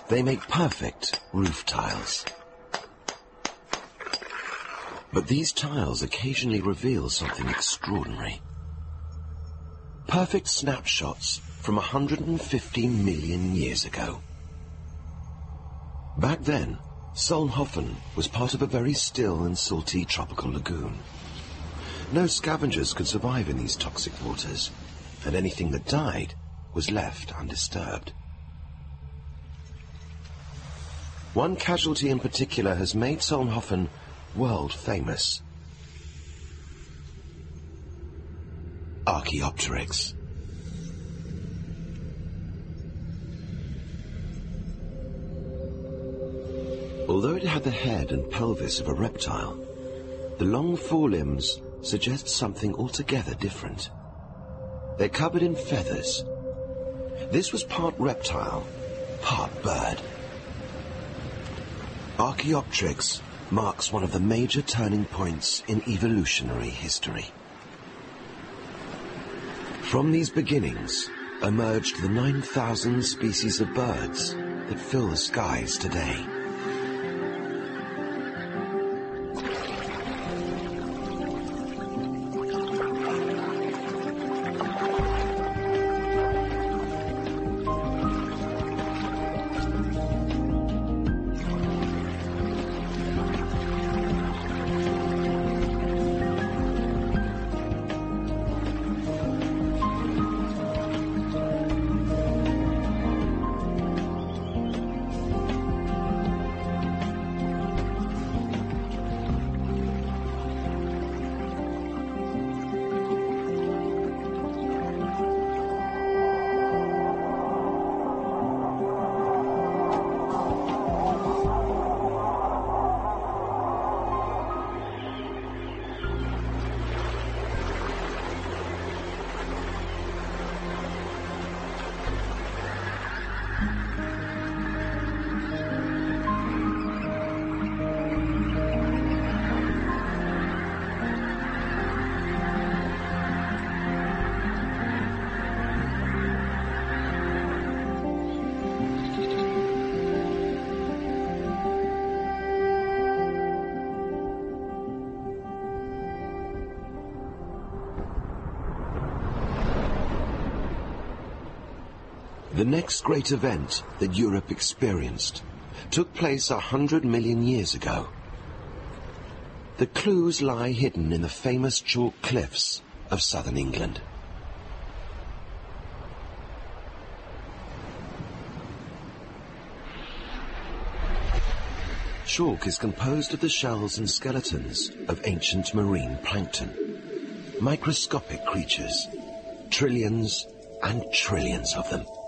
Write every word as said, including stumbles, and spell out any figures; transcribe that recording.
They make perfect roof tiles. But these tiles occasionally reveal something extraordinary. Perfect snapshots from one hundred fifty million years ago. Back then, Solnhofen was part of a very still and salty tropical lagoon. No scavengers could survive in these toxic waters, and anything that died was left undisturbed. One casualty in particular has made Solnhofen world famous. Archaeopteryx. Although it had the head and pelvis of a reptile, the long forelimbs suggest something altogether different. They're covered in feathers. This was part reptile, part bird. Archaeopteryx marks one of the major turning points in evolutionary history. From these beginnings emerged the nine thousand species of birds that fill the skies today. The next great event that Europe experienced took place a hundred million years ago. The clues lie hidden in the famous chalk cliffs of southern England. Chalk is composed of the shells and skeletons of ancient marine plankton, microscopic creatures, trillions and trillions of them.